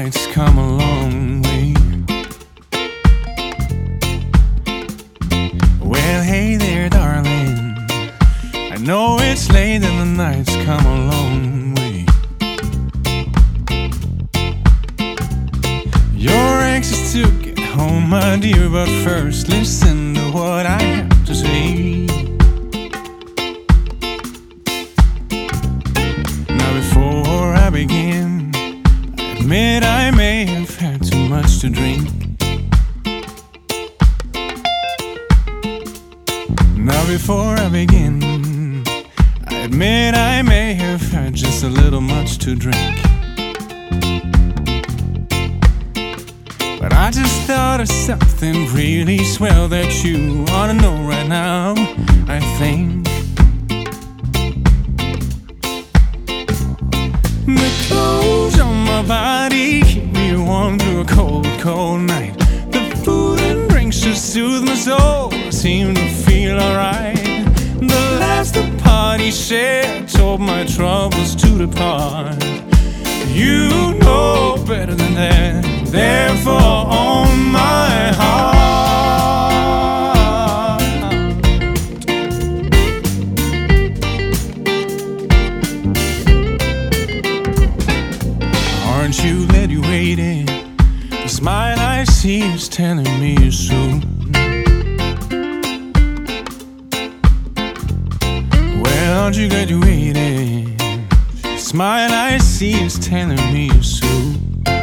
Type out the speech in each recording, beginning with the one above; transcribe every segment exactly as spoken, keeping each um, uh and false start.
night's come a long way. Well, hey there, darling, I know it's late and the night's come a long way. You're anxious to get home, my dear, but first listen to what I have to say. Now before I begin, I admit I may have had too much to drink. Now before I begin, I admit I may have had just a little much to drink. But I just thought of something really swell that you ought to know right now, I think. The clothes on my body keep me warm through a cold, cold night. The food and drinks just soothe my soul, I seem to feel alright. The last the party shared told my troubles to depart. You know better than that, therefore on my heart. Aren't you glad you waited? The smile I see is telling me you're soon. Well, aren't you glad you waited? The smile I see is telling me you're soon.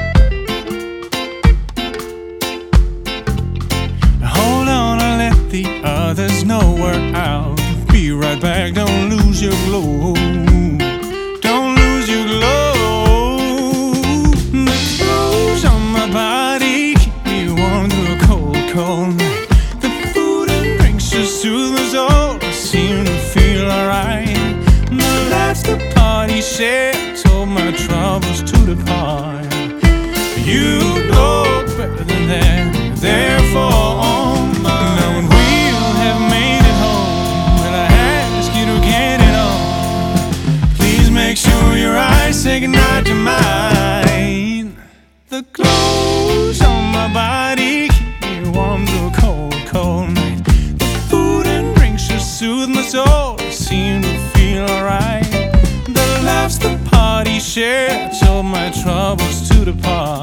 Hold on, I'll let the others know we're out. Be right back, don't lose your glow. Don't lose your glow. The clothes on my body keep me warm through a cold, cold night. The food and drinks just soothe my soul, I seem to feel alright. The last the party shared told my troubles to depart. You know better than that, therefore on my heart. Now when we'll have made it home, will I ask you to get it on? Please make sure your eyes say goodnight to mine. The clothes on my body keep me warm through a cold, cold night. The food and drinks just soothe my soul, I seem to feel alright. The laughs the party shared told my troubles to depart.